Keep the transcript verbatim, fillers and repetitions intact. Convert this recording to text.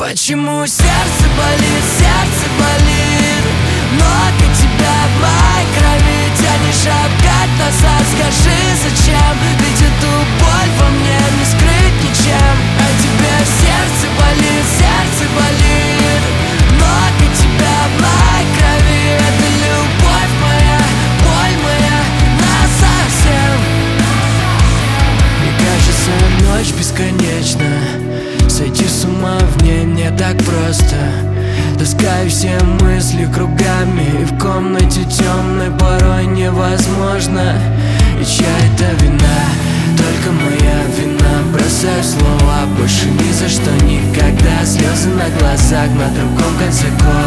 Почему сердце болит, сердце болит? Много тебя в моей крови. Тянешь обгать назад, скажи зачем? Ведь эту боль во мне не скрыть ничем. А теперь сердце болит, сердце болит. Много тебя в моей крови. Это любовь моя, боль моя насовсем. Мне кажется, ночь бесконечна. Сойти с ума в ней не так просто. Таскаю все мысли кругами, и в комнате темной порой невозможно. И чья это вина? Только моя вина. Бросаю слова, больше ни за что никогда. Слезы на глазах на другом конце города.